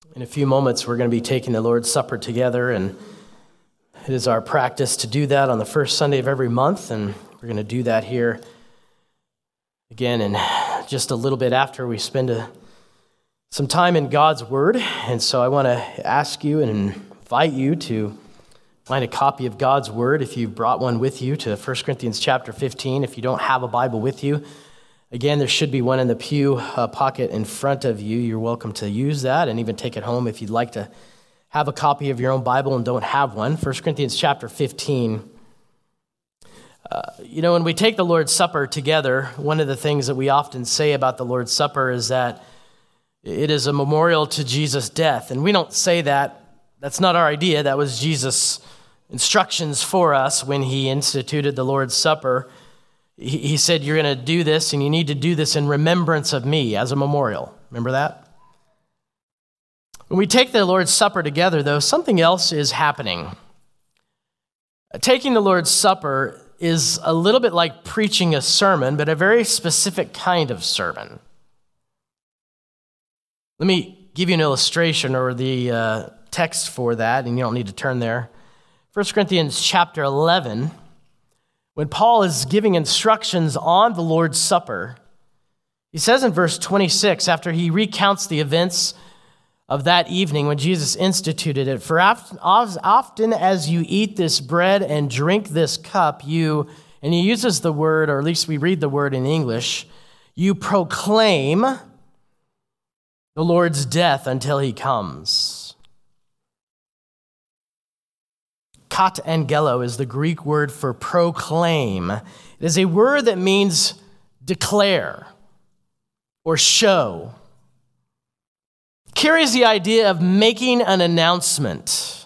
In a few moments, we're going to be taking the Lord's Supper together, and it is our practice to do that on the first Sunday of every month, and we're going to do that here again in just a little bit after we spend some time in God's Word. And so I want to ask you and invite you to find a copy of God's Word if you brought one with you to 1 Corinthians chapter 15. If you don't have a Bible with you, again, there should be one in the pew pocket in front of you. You're welcome to use that and even take it home if you'd like to have a copy of your own Bible and don't have one. 1 Corinthians chapter 15. When we take the Lord's Supper together, one of the things that we often say about the Lord's Supper is that it is a memorial to Jesus' death. And we don't say that. That's not our idea. That was Jesus' instructions for us when he instituted the Lord's Supper. He said, you're going to do this, and you need to do this in remembrance of me as a memorial. Remember that? When we take the Lord's Supper together, though, something else is happening. Taking the Lord's Supper is a little bit like preaching a sermon, but a very specific kind of sermon. Let me give you an illustration or the text for that, and you don't need to turn there. 1 Corinthians chapter 11. When Paul is giving instructions on the Lord's Supper, he says in verse 26, after he recounts the events of that evening when Jesus instituted it, for as often as you eat this bread and drink this cup, and he uses the word, or at least we read the word in English, you proclaim the Lord's death until he comes. Katangelo is the Greek word for proclaim. It is a word that means declare or show. It carries the idea of making an announcement,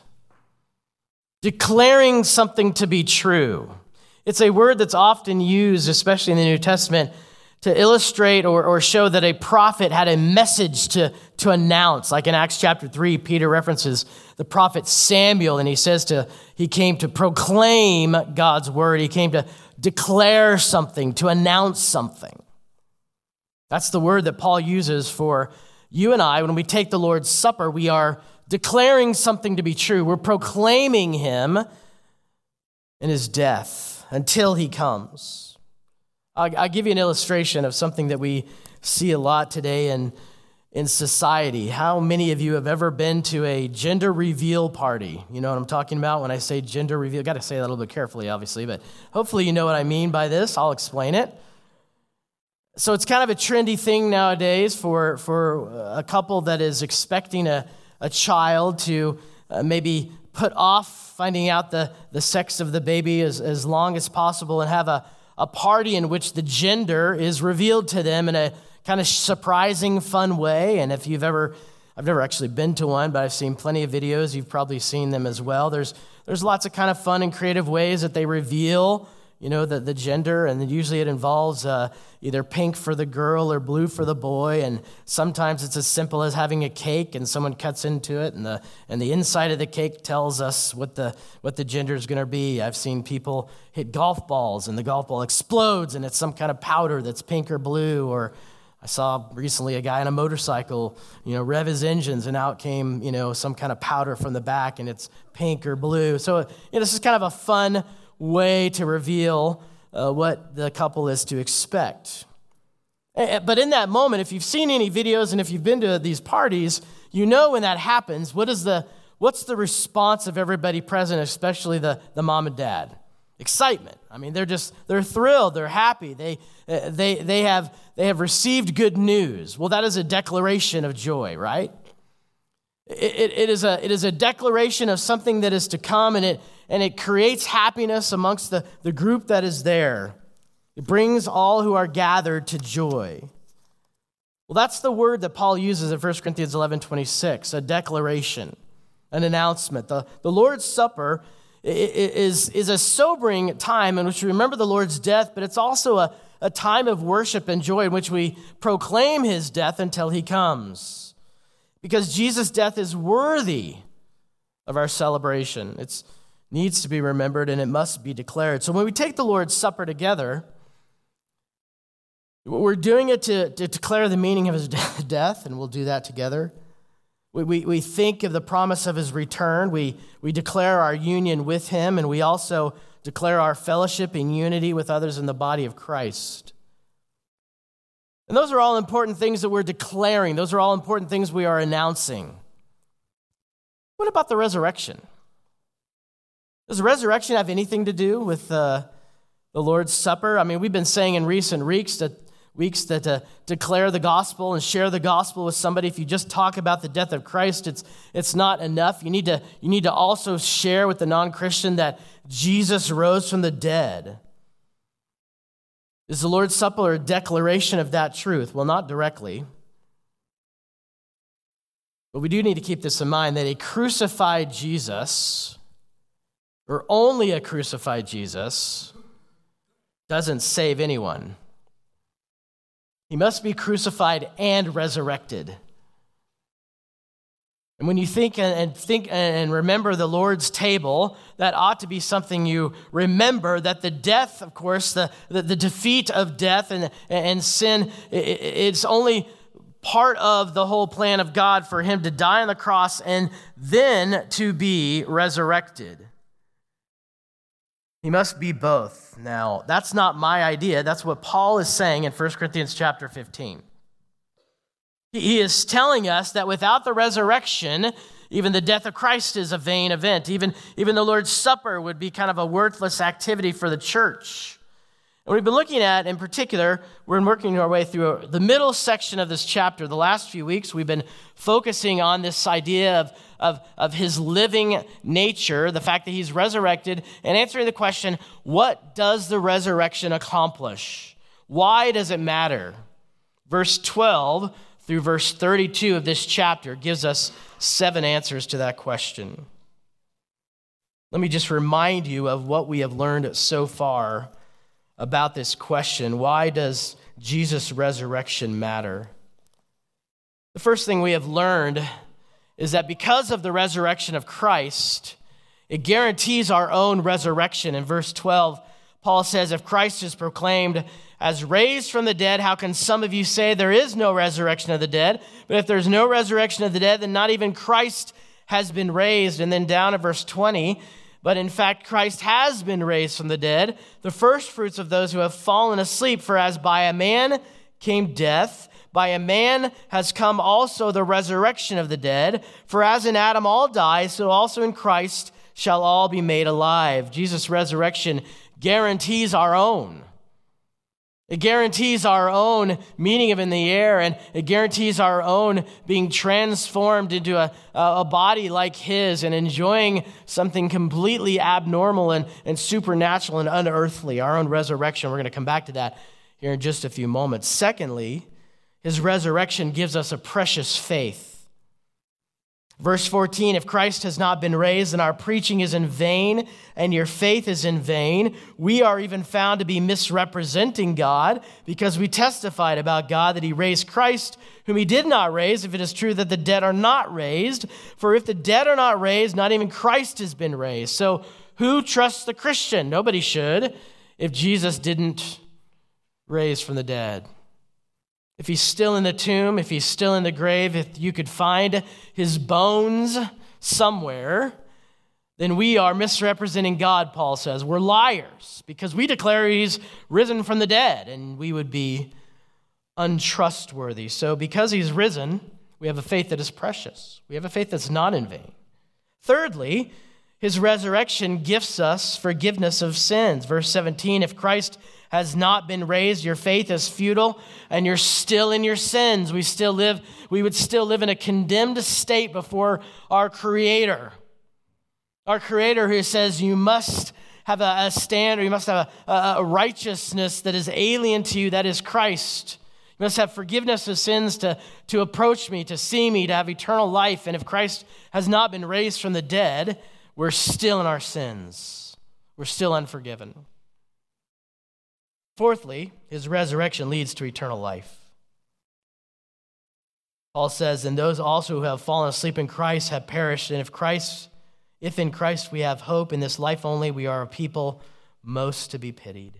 declaring something to be true. It's a word that's often used, especially in the New Testament, to illustrate or show that a prophet had a message to announce. Like in Acts chapter 3, Peter references the prophet Samuel, and he came to proclaim God's word. He came to declare something, to announce something. That's the word that Paul uses for you and I. When we take the Lord's Supper, we are declaring something to be true. We're proclaiming him in his death until he comes. I'll give you an illustration of something that we see a lot today in society. How many of you have ever been to a gender reveal party? You know what I'm talking about when I say gender reveal? I've got to say that a little bit carefully, obviously, but hopefully you know what I mean by this. I'll explain it. So it's kind of a trendy thing nowadays for a couple that is expecting a child to maybe put off finding out the sex of the baby as long as possible and have a party in which the gender is revealed to them in a kind of surprising, fun way. And if I've never actually been to one, but I've seen plenty of videos. You've probably seen them as well. There's lots of kind of fun and creative ways that they reveal, the gender, and usually it involves either pink for the girl or blue for the boy, and sometimes it's as simple as having a cake and someone cuts into it, and the inside of the cake tells us what the gender is going to be. I've seen people hit golf balls, and the golf ball explodes, and it's some kind of powder that's pink or blue. Or I saw recently a guy on a motorcycle, rev his engines, and out came, some kind of powder from the back, and it's pink or blue. So this is kind of a fun way to reveal what the couple is to expect. But in that moment, if you've seen any videos and if you've been to these parties, when that happens, what's the response of everybody present, especially the mom and dad? Excitement. I mean, they're thrilled, they're happy, they have received good news. Well, that is a declaration of joy, right? It is a declaration of something that is to come, and it creates happiness amongst the group that is there. It brings all who are gathered to joy. Well, that's the word that Paul uses in 1 Corinthians 11:26, a declaration, an announcement. The Lord's Supper is a sobering time in which we remember the Lord's death, but it's also a time of worship and joy in which we proclaim his death until he comes. Because Jesus' death is worthy of our celebration. It needs to be remembered and it must be declared. So when we take the Lord's Supper together, we're doing it to declare the meaning of his death, and we'll do that together. We think of the promise of his return. We declare our union with him, and we also declare our fellowship and unity with others in the body of Christ. And those are all important things that we're declaring. Those are all important things we are announcing. What about the resurrection? Does the resurrection have anything to do with the Lord's Supper? I mean, we've been saying in recent weeks that to declare the gospel and share the gospel with somebody, if you just talk about the death of Christ, it's not enough. You need to also share with the non-Christian that Jesus rose from the dead. Is the Lord's Supper a declaration of that truth? Well, not directly. But we do need to keep this in mind, that a crucified Jesus, or only a crucified Jesus, doesn't save anyone. He must be crucified and resurrected. And when you think and remember the Lord's table, that ought to be something you remember, that the death, of course, the defeat of death and sin, it's only part of the whole plan of God for him to die on the cross and then to be resurrected. He must be both. Now, that's not my idea. That's what Paul is saying in 1 Corinthians chapter 15. He is telling us that without the resurrection, even the death of Christ is a vain event. Even the Lord's Supper would be kind of a worthless activity for the church. And we've been looking at, in particular, we're working our way through the middle section of this chapter. The last few weeks, we've been focusing on this idea of his living nature, the fact that he's resurrected, and answering the question, what does the resurrection accomplish? Why does it matter? Verse 12 through verse 32 of this chapter gives us 7 answers to that question. Let me just remind you of what we have learned so far about this question. Why does Jesus' resurrection matter? The first thing we have learned is that because of the resurrection of Christ, it guarantees our own resurrection. In verse 12, Paul says, if Christ is proclaimed as raised from the dead, how can some of you say there is no resurrection of the dead? But if there's no resurrection of the dead, then not even Christ has been raised. And then down at verse 20, but in fact, Christ has been raised from the dead, the first fruits of those who have fallen asleep. For as by a man came death, by a man has come also the resurrection of the dead. For as in Adam all die, so also in Christ shall all be made alive. Jesus' resurrection guarantees our own. It guarantees our own meeting of in the air, and it guarantees our own being transformed into a body like his and enjoying something completely abnormal and supernatural and unearthly, our own resurrection. We're going to come back to that here in just a few moments. Secondly, his resurrection gives us a precious faith. Verse 14, if Christ has not been raised, then our preaching is in vain, and your faith is in vain. We are even found to be misrepresenting God, because we testified about God that he raised Christ, whom he did not raise, if it is true that the dead are not raised. For if the dead are not raised, not even Christ has been raised. So who trusts the Christian? Nobody should, if Jesus didn't raise from the dead. If he's still in the tomb, if he's still in the grave, if you could find his bones somewhere, then we are misrepresenting God, Paul says. We're liars because we declare he's risen from the dead, and we would be untrustworthy. So because he's risen, we have a faith that is precious. We have a faith that's not in vain. Thirdly, his resurrection gifts us forgiveness of sins. Verse 17, if Christ has not been raised, your faith is futile, and you're still in your sins. We would still live in a condemned state before our Creator. Our Creator who says you must have a standard, you must have a righteousness that is alien to you, that is Christ. You must have forgiveness of sins to approach me, to see me, to have eternal life. And if Christ has not been raised from the dead, we're still in our sins. We're still unforgiven. Fourthly, his resurrection leads to eternal life. Paul says, and those also who have fallen asleep in Christ have perished. And if in Christ we have hope in this life only, we are a people most to be pitied.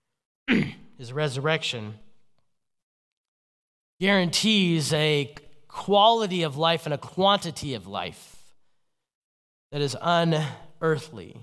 His resurrection guarantees a quality of life and a quantity of life that is unearthly,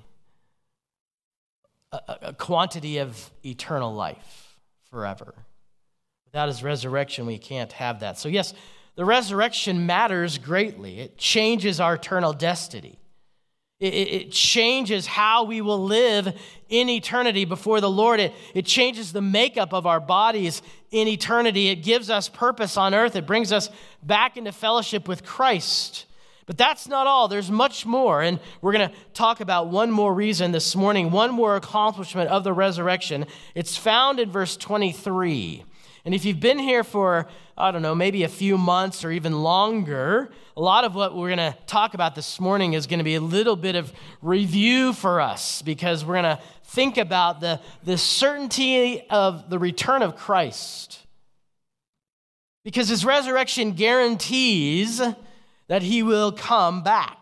a quantity of eternal life forever. Without his resurrection, we can't have that. So yes, the resurrection matters greatly. It changes our eternal destiny. It changes how we will live in eternity before the Lord. It changes the makeup of our bodies in eternity. It gives us purpose on earth. It brings us back into fellowship with Christ. But that's not all. There's much more. And we're going to talk about one more reason this morning, one more accomplishment of the resurrection. It's found in verse 23. And if you've been here for, I don't know, maybe a few months or even longer, a lot of what we're going to talk about this morning is going to be a little bit of review for us, because we're going to think about the certainty of the return of Christ. Because his resurrection guarantees that he will come back.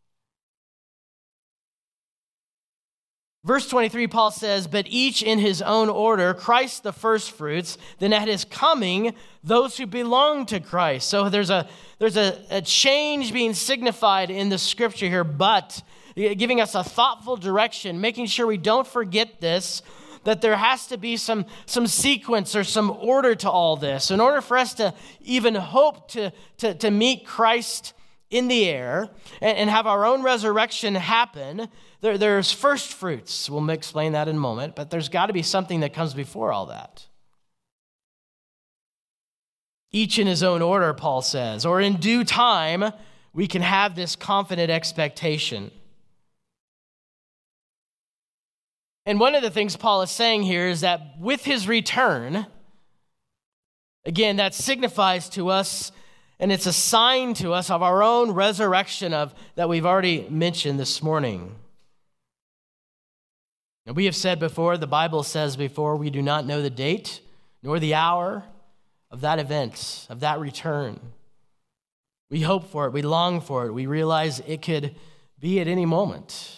Verse 23, Paul says, but each in his own order, Christ the firstfruits, then at his coming, those who belong to Christ. So there's a change being signified in the scripture here, but giving us a thoughtful direction, making sure we don't forget this, that there has to be some sequence or some order to all this. In order for us to even hope to meet Christ in the air and have our own resurrection happen, there's first fruits. We'll explain that in a moment, but there's got to be something that comes before all that. Each in his own order, Paul says, or in due time, we can have this confident expectation. And one of the things Paul is saying here is that with his return, again, that signifies to us, and it's a sign to us of our own resurrection that we've already mentioned this morning. And we have said before, the Bible says before, we do not know the date nor the hour of that event, of that return. We hope for it, we long for it, we realize it could be at any moment.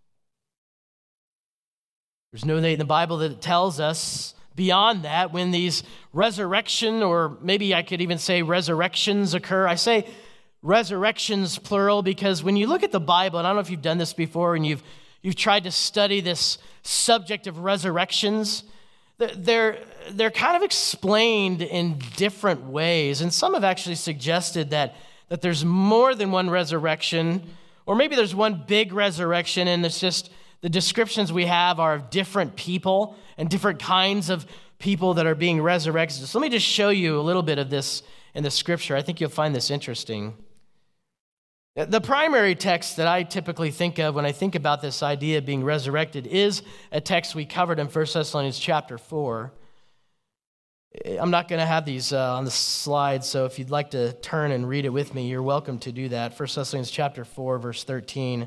There's no date in the Bible that tells us beyond that when these resurrection, or maybe I could even say resurrections occur. I say resurrections plural because when you look at the Bible, and I don't know if you've done this before and you've tried to study this subject of resurrections, they're kind of explained in different ways. And some have actually suggested that there's more than one resurrection, or maybe there's one big resurrection and it's just the descriptions we have are of different people and different kinds of people that are being resurrected. So let me just show you a little bit of this in the scripture. I think you'll find this interesting. The primary text that I typically think of when I think about this idea of being resurrected is a text we covered in 1 Thessalonians chapter 4. I'm not going to have these on the slide, so if you'd like to turn and read it with me, you're welcome to do that. 1 Thessalonians chapter 4, verse 13.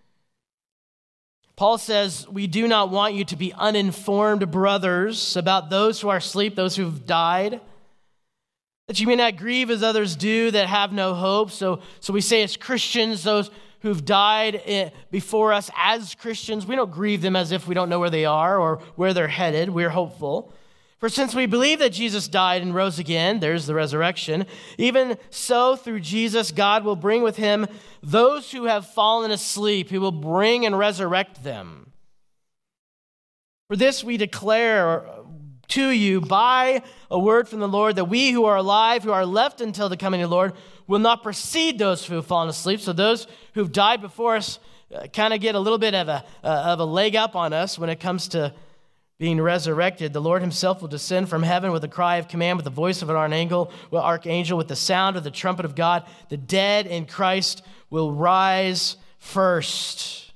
Paul says, we do not want you to be uninformed, brothers, about those who are asleep, those who've died, that you may not grieve as others do that have no hope. So we say as Christians, those who've died before us as Christians, we don't grieve them as if we don't know where they are or where they're headed. We're hopeful. For since we believe that Jesus died and rose again, there's the resurrection, even so through Jesus, God will bring with him those who have fallen asleep. He will bring and resurrect them. For this we declare to you by a word from the Lord that we who are alive, who are left until the coming of the Lord, will not precede those who have fallen asleep. So those who've died before us kind of get a little bit of a leg up on us when it comes to being resurrected. The Lord himself will descend from heaven with a cry of command, with the voice of an archangel, with the sound of the trumpet of God. The dead in Christ will rise first.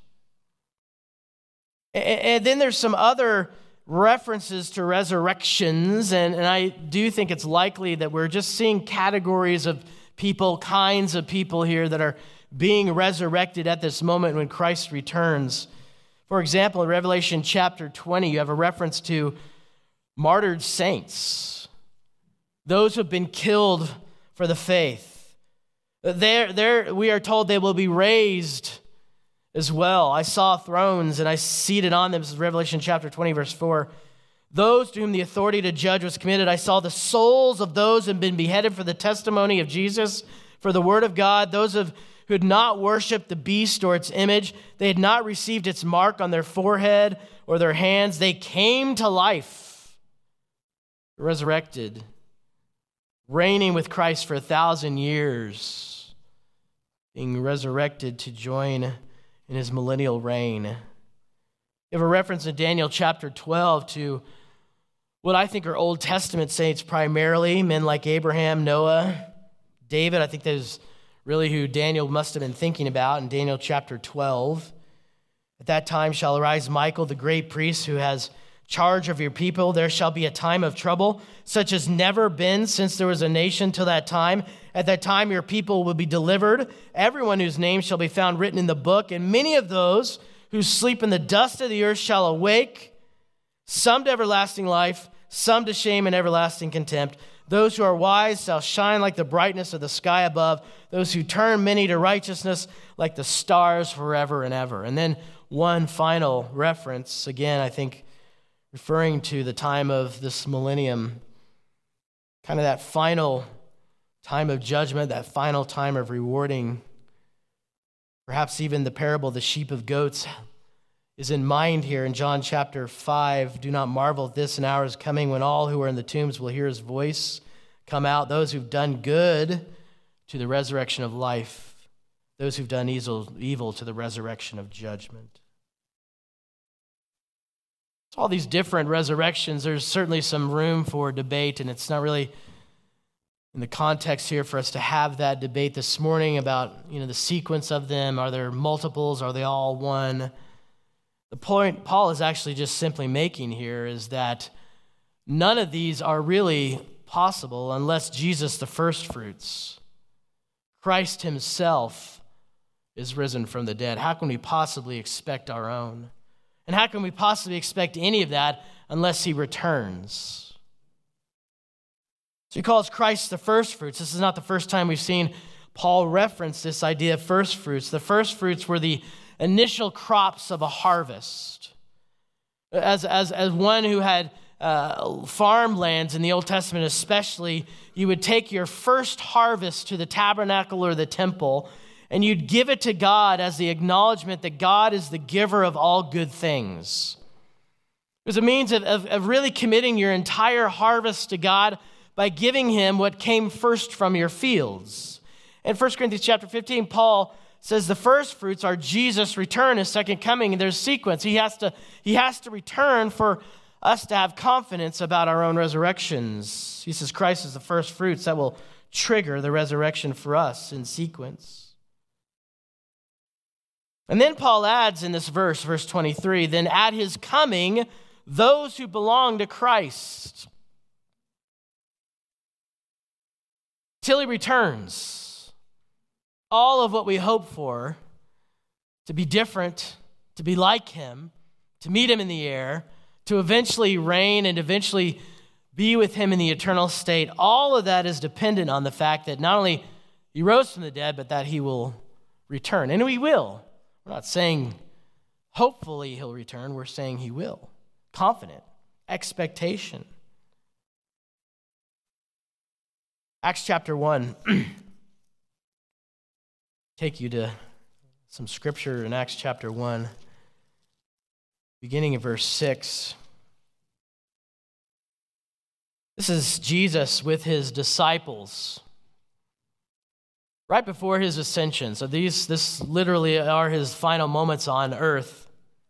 And then there's some other references to resurrections, and I do think it's likely that we're just seeing categories of people, kinds of people here that are being resurrected at this moment when Christ returns. For example, in Revelation chapter 20, you have a reference to martyred saints, those who have been killed for the faith. There, we are told they will be raised as well. I saw thrones and I seated on them. This is Revelation chapter 20, verse 4. those to whom the authority to judge was committed. I saw the souls of those who had been beheaded for the testimony of Jesus, for the word of God, those who had not worshipped the beast or its image. They had not received its mark on their forehead or their hands. They came to life, resurrected, reigning with Christ for 1,000 years, being resurrected to join in his millennial reign. You have a reference in Daniel chapter 12 to what I think are Old Testament saints primarily, men like Abraham, Noah, David. I think that is really who Daniel must have been thinking about in Daniel chapter 12. At that time shall arise Michael, the great priest, who has charge of your people. There shall be a time of trouble, such as never been since there was a nation till that time. At that time your people will be delivered, everyone whose name shall be found written in the book, and many of those who sleep in the dust of the earth shall awake, some to everlasting life, some to shame and everlasting contempt. Those who are wise shall shine like the brightness of the sky above. Those who turn many to righteousness like the stars forever and ever. And then one final reference, again, I think referring to the time of this millennium, kind of that final time of judgment, that final time of rewarding. Perhaps even the parable of the sheep of goats is in mind here in John chapter 5. Do not marvel at this, an hour is coming when all who are in the tombs will hear his voice come out. Those who've done good to the resurrection of life. Those who've done evil to the resurrection of judgment. So all these different resurrections, there's certainly some room for debate, and it's not really in the context here for us to have that debate this morning about, the sequence of them. Are there multiples? Are they all one? The point Paul is actually just simply making here is that none of these are really possible unless Jesus, the first fruits, Christ himself, is risen from the dead. How can we possibly expect our own? And how can we possibly expect any of that unless he returns? So he calls Christ the first fruits. This is not the first time we've seen Paul reference this idea of first fruits. The first fruits were the initial crops of a harvest. As one who had farmlands in the Old Testament especially, you would take your first harvest to the tabernacle or the temple, and you'd give it to God as the acknowledgement that God is the giver of all good things. It was a means of really committing your entire harvest to God by giving him what came first from your fields. In 1 Corinthians chapter 15, Paul says the first fruits are Jesus' return, his second coming, and there's sequence. He has to return for us to have confidence about our own resurrections. He says Christ is the first fruits that will trigger the resurrection for us in sequence. And then Paul adds in this verse 23, then at his coming, those who belong to Christ, till he returns, all of what we hope for, to be different, to be like him, to meet him in the air, to eventually reign and eventually be with him in the eternal state, all of that is dependent on the fact that not only he rose from the dead, but that he will return. And he will. We're not saying hopefully he'll return. We're saying he will. Confident. Expectation. Acts chapter 1. Take you to some scripture in Acts chapter 1, beginning in verse 6. This is Jesus with his disciples right before his ascension. So this literally are his final moments on earth.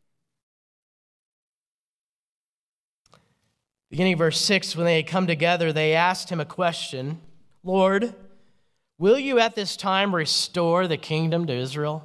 Beginning of verse 6, when they had come together, they asked him a question. Lord, will you at this time restore the kingdom to Israel?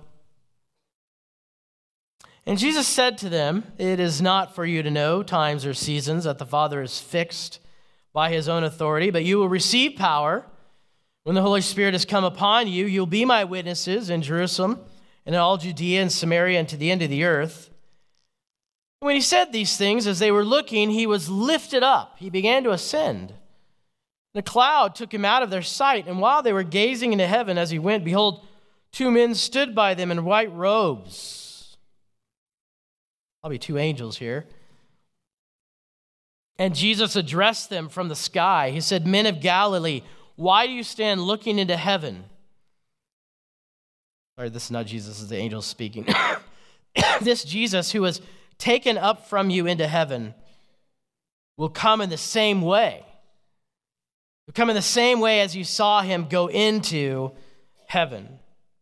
And Jesus said to them, it is not for you to know times or seasons that the Father has fixed by his own authority, but you will receive power when the Holy Spirit has come upon you. You'll be my witnesses in Jerusalem and in all Judea and Samaria and to the end of the earth. When he said these things, as they were looking, he was lifted up. He began to ascend. The cloud took him out of their sight, and while they were gazing into heaven as he went, behold, two men stood by them in white robes. Probably two angels here. And Jesus addressed them from the sky. He said, "Men of Galilee, why do you stand looking into heaven?" Sorry, this is not Jesus, this is the angel speaking. "This Jesus who was taken up from you into heaven will come in the same way. Will come in the same way as you saw him go into heaven."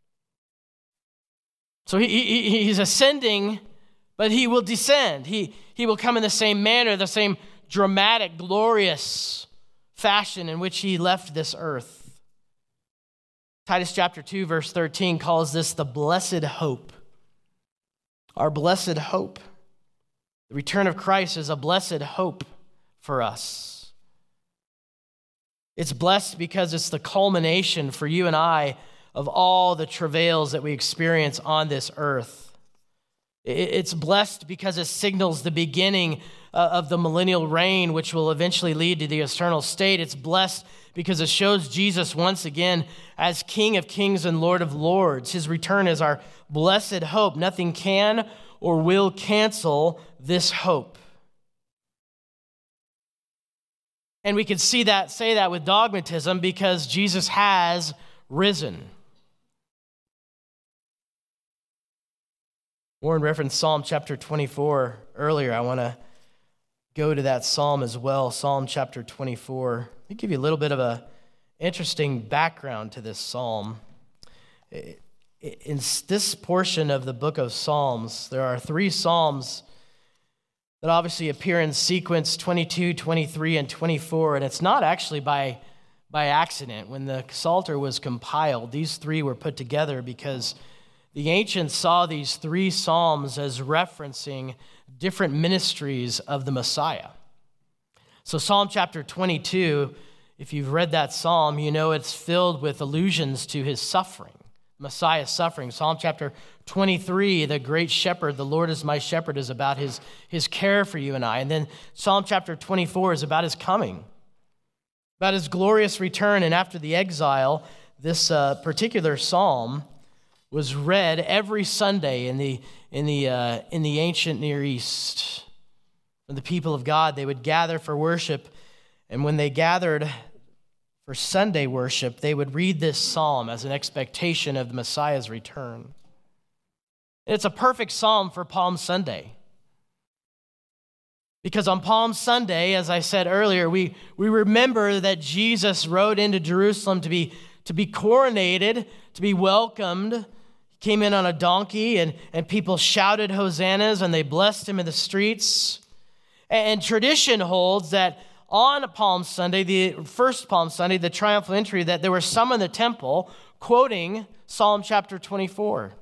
So he's ascending, but he will descend. He will come in the same manner, the same dramatic, glorious fashion in which he left this earth. Titus chapter 2, verse 13 calls this the blessed hope. Our blessed hope. The return of Christ is a blessed hope for us. It's blessed because it's the culmination for you and I of all the travails that we experience on this earth. It's blessed because it signals the beginning of the millennial reign, which will eventually lead to the eternal state. It's blessed because it shows Jesus once again as King of Kings and Lord of Lords. His return is our blessed hope. Nothing can or will cancel this hope. And we can say that with dogmatism because Jesus has risen. Warren referenced Psalm chapter 24 earlier. I want to go to that psalm as well, Psalm chapter 24. Let me give you a little bit of an interesting background to this psalm. In this portion of the book of Psalms, there are 3 psalms that obviously appear in sequence, 22, 23, and 24, and it's not actually by accident. When the Psalter was compiled, these 3 were put together because the ancients saw these 3 psalms as referencing different ministries of the Messiah. So Psalm chapter 22, if you've read that psalm, you know it's filled with allusions to his suffering, Messiah's suffering. Psalm chapter 23, the great shepherd, the Lord is my shepherd, is about his care for you and I. And then Psalm chapter 24 is about his coming, about his glorious return. And after the exile, this particular psalm was read every Sunday in the ancient Near East. When the people of God, they would gather for worship, and when they gathered for Sunday worship, they would read this psalm as an expectation of the Messiah's return. It's a perfect psalm for Palm Sunday. Because on Palm Sunday, as I said earlier, we remember that Jesus rode into Jerusalem to be coronated, to be welcomed. He came in on a donkey, and people shouted hosannas, and they blessed him in the streets. And tradition holds that on Palm Sunday, the first Palm Sunday, the triumphal entry, that there were some in the temple quoting Psalm chapter 24.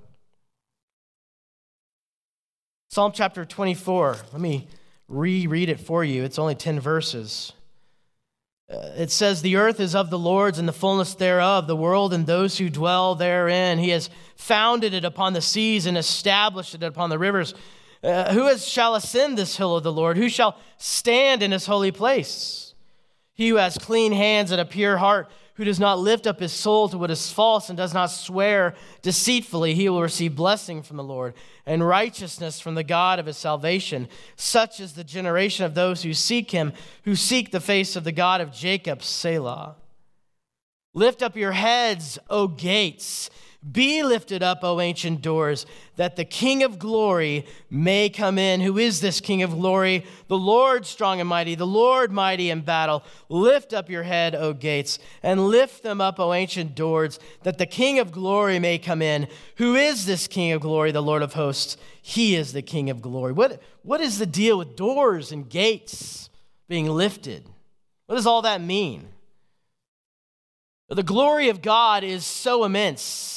Psalm chapter 24, let me reread it for you. It's only 10 verses. It says, "The earth is of the Lord's and the fullness thereof, the world and those who dwell therein. He has founded it upon the seas and established it upon the rivers. Shall ascend this hill of the Lord? Who shall stand in his holy place? He who has clean hands and a pure heart, who does not lift up his soul to what is false and does not swear deceitfully, he will receive blessing from the Lord and righteousness from the God of his salvation. Such is the generation of those who seek him, who seek the face of the God of Jacob, Selah. Lift up your heads, O gates. Be lifted up, O ancient doors, that the King of glory may come in." Who is this King of glory? The Lord strong and mighty, the Lord mighty in battle. Lift up your head, O gates, and lift them up, O ancient doors, that the King of glory may come in. Who is this King of glory? The Lord of hosts. He is the King of glory. What is the deal with doors and gates being lifted? What does all that mean? The glory of God is so immense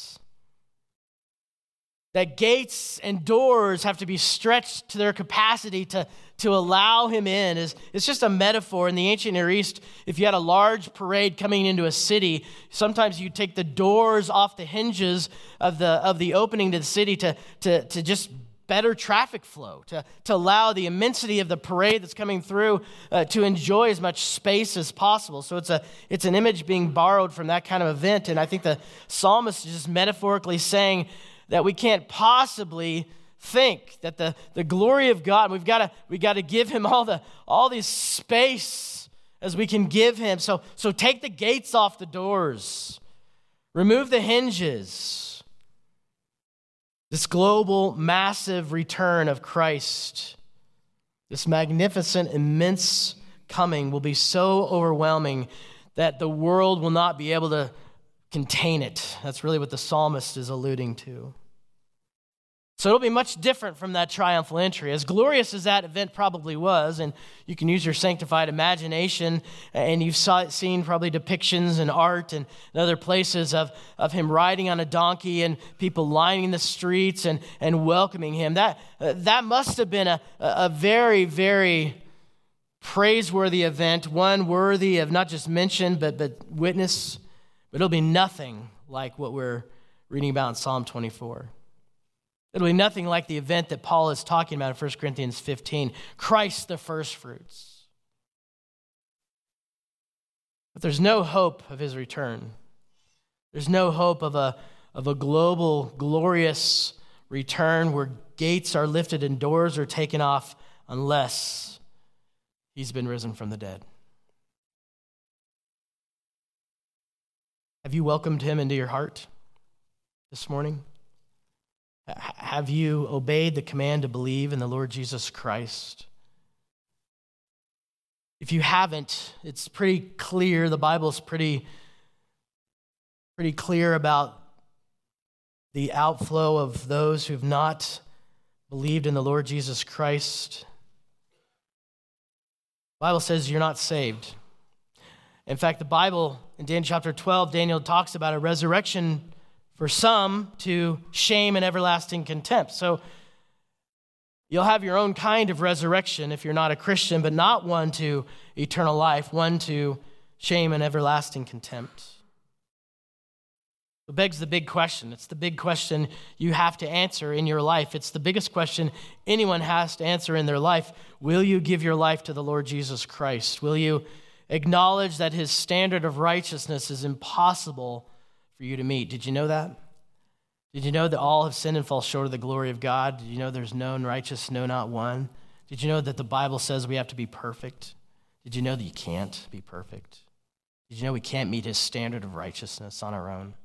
that gates and doors have to be stretched to their capacity to allow him in. It's just a metaphor. In the ancient Near East, if you had a large parade coming into a city, sometimes you take the doors off the hinges of the opening to the city to just better traffic flow, to allow the immensity of the parade that's coming through to enjoy as much space as possible. So it's an image being borrowed from that kind of event. And I think the psalmist is just metaphorically saying that we can't possibly think that the glory of God, we got to give him all this space as we can give him. So take the gates off the doors. Remove the hinges. This global, massive return of Christ, this magnificent, immense coming will be so overwhelming that the world will not be able to contain it. That's really what the psalmist is alluding to. So it'll be much different from that triumphal entry. As glorious as that event probably was, and you can use your sanctified imagination, and you've seen probably depictions in art and other places of him riding on a donkey and people lining the streets and welcoming him. That must have been a very, very praiseworthy event, one worthy of not just mention, but witness. But it'll be nothing like what we're reading about in Psalm 24. It'll be nothing like the event that Paul is talking about in 1 Corinthians 15, Christ the first fruits. But there's no hope of his return. There's no hope of a global, glorious return where gates are lifted and doors are taken off unless he's been risen from the dead. Have you welcomed him into your heart this morning? Have you obeyed the command to believe in the Lord Jesus Christ? If you haven't, it's pretty clear, the Bible's pretty clear about the outflow of those who've not believed in the Lord Jesus Christ. The Bible says you're not saved. In fact, the Bible, in Daniel chapter 12, Daniel talks about a resurrection for some to shame and everlasting contempt. So you'll have your own kind of resurrection if you're not a Christian, but not one to eternal life, one to shame and everlasting contempt. It begs the big question. It's the big question you have to answer in your life. It's the biggest question anyone has to answer in their life. Will you give your life to the Lord Jesus Christ? Will you acknowledge that his standard of righteousness is impossible for you to meet? Did you know that? Did you know that all have sinned and fall short of the glory of God? Did you know there's none righteous, no, not one? Did you know that the Bible says we have to be perfect? Did you know that you can't be perfect? Did you know we can't meet his standard of righteousness on our own?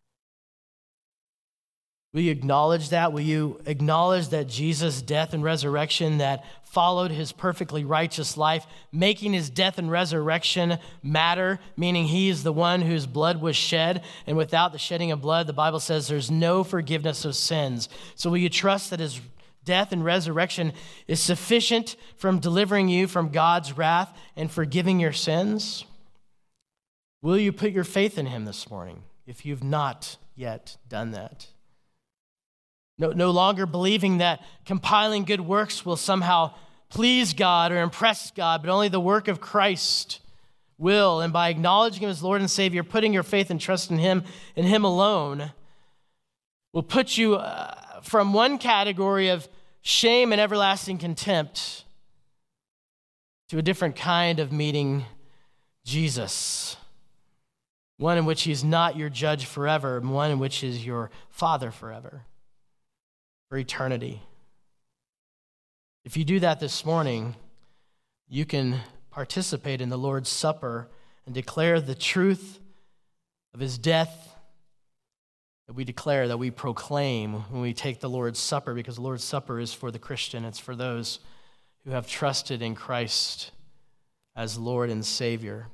Will you acknowledge that? Will you acknowledge that Jesus' death and resurrection that followed his perfectly righteous life, making his death and resurrection matter, meaning he is the one whose blood was shed, and without the shedding of blood, the Bible says there's no forgiveness of sins. So will you trust that his death and resurrection is sufficient from delivering you from God's wrath and forgiving your sins? Will you put your faith in him this morning if you've not yet done that? No longer believing that compiling good works will somehow please God or impress God, but only the work of Christ will. And by acknowledging him as Lord and Savior, putting your faith and trust in him and him alone, will put you from one category of shame and everlasting contempt to a different kind of meeting Jesus. One in which he's not your judge forever, and one in which is your Father forever. For eternity. If you do that this morning, you can participate in the Lord's Supper and declare the truth of his death that we declare, that we proclaim when we take the Lord's Supper, because the Lord's Supper is for the Christian. It's for those who have trusted in Christ as Lord and Savior.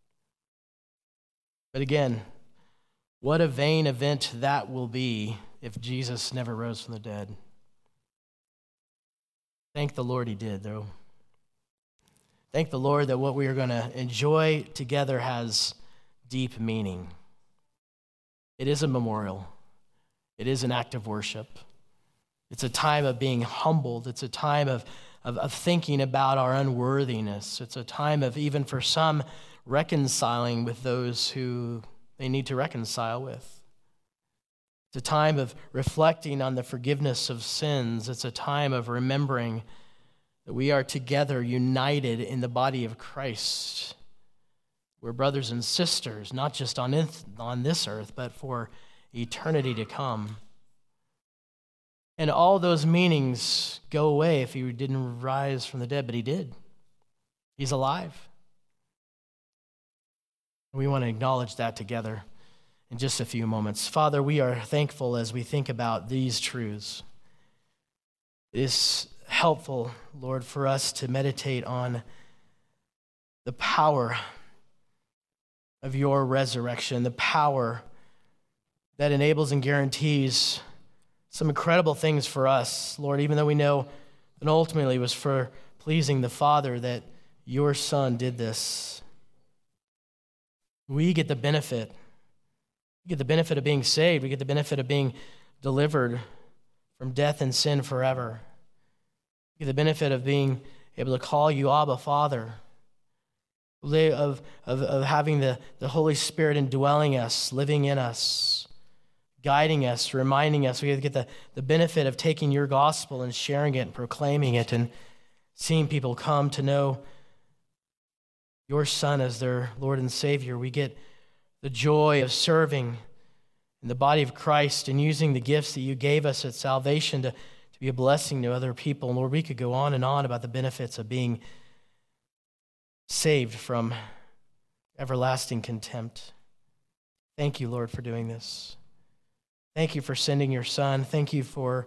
But again, what a vain event that will be if Jesus never rose from the dead. Thank the Lord he did, though. Thank the Lord that what we are going to enjoy together has deep meaning. It is a memorial. It is an act of worship. It's a time of being humbled. It's a time of thinking about our unworthiness. It's a time of, even for some, reconciling with those who they need to reconcile with. It's a time of reflecting on the forgiveness of sins. It's a time of remembering that we are together, united in the body of Christ. We're brothers and sisters, not just on this earth, but for eternity to come. And all those meanings go away if he didn't rise from the dead, but he did. He's alive. We want to acknowledge that together in just a few moments. Father, we are thankful as we think about these truths. It is helpful, Lord, for us to meditate on the power of your resurrection, the power that enables and guarantees some incredible things for us, Lord, even though we know that ultimately it was for pleasing the Father that your Son did this. We get the benefit. We get the benefit of being saved. We get the benefit of being delivered from death and sin forever. We get the benefit of being able to call you Abba, Father, of having the Holy Spirit indwelling us, living in us, guiding us, reminding us. We get the benefit of taking your gospel and sharing it and proclaiming it and seeing people come to know your Son as their Lord and Savior. We get the joy of serving in the body of Christ and using the gifts that you gave us at salvation to be a blessing to other people. And Lord, we could go on and on about the benefits of being saved from everlasting contempt. Thank you, Lord, for doing this. Thank you for sending your Son. Thank you for,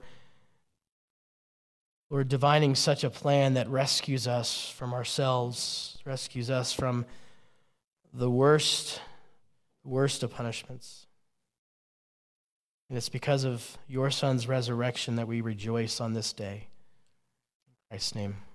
Lord, divining such a plan that rescues us from ourselves, rescues us from the worst of punishments. And it's because of your Son's resurrection that we rejoice on this day. In Christ's name.